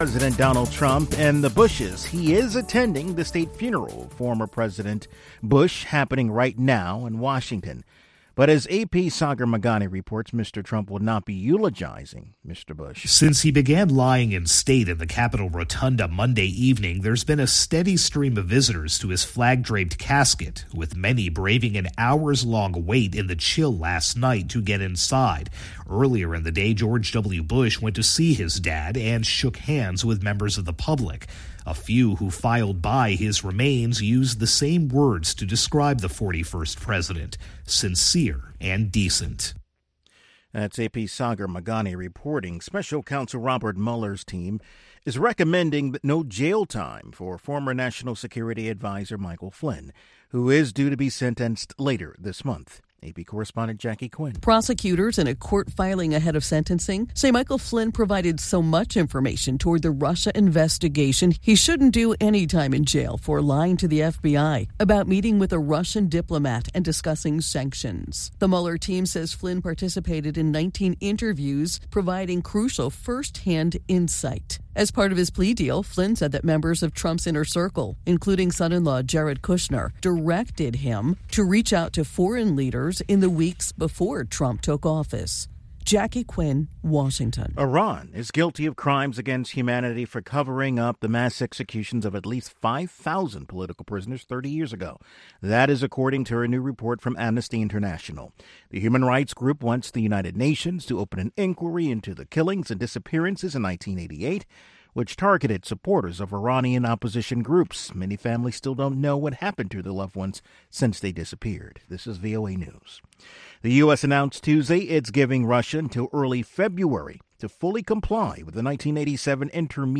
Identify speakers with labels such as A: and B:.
A: President Donald Trump and the Bushes. He is attending the state funeral of former President Bush happening right now in Washington. But as AP Sagar Magani reports, Mr. Trump will not be eulogizing Mr. Bush.
B: Since he began lying in state in the Capitol Rotunda Monday evening, there's been a steady stream of visitors to his flag-draped casket, with many braving an hours-long wait in the chill last night to get inside. Earlier in the day, George W. Bush went to see his dad and shook hands with members of the public. A few who filed by his remains used the same words to describe the 41st president: sincere and decent.
A: That's AP Sagar Magani reporting. Special Counsel Robert Mueller's team is recommending no jail time for former National Security Advisor Michael Flynn, who is due to be sentenced later this month. AP correspondent Jackie Quinn.
C: Prosecutors in a court filing ahead of sentencing say Michael Flynn provided so much information toward the Russia investigation he shouldn't do any time in jail for lying to the FBI about meeting with a Russian diplomat and discussing sanctions. The Mueller team says Flynn participated in 19 interviews, providing crucial first-hand insight. As part of his plea deal, Flynn said that members of Trump's inner circle, including son-in-law Jared Kushner, directed him to reach out to foreign leaders in the weeks before Trump took office. Jackie Quinn, Washington.
A: Iran is guilty of crimes against humanity for covering up the mass executions of at least 5,000 political prisoners 30 years ago. That is according to a new report from Amnesty International. The human rights group wants the United Nations to open an inquiry into the killings and disappearances in 1988, which targeted supporters of Iranian opposition groups. Many families still don't know what happened to their loved ones since they disappeared. This is VOA News. The U.S. announced Tuesday it's giving Russia until early February to fully comply with the 1987 intermediate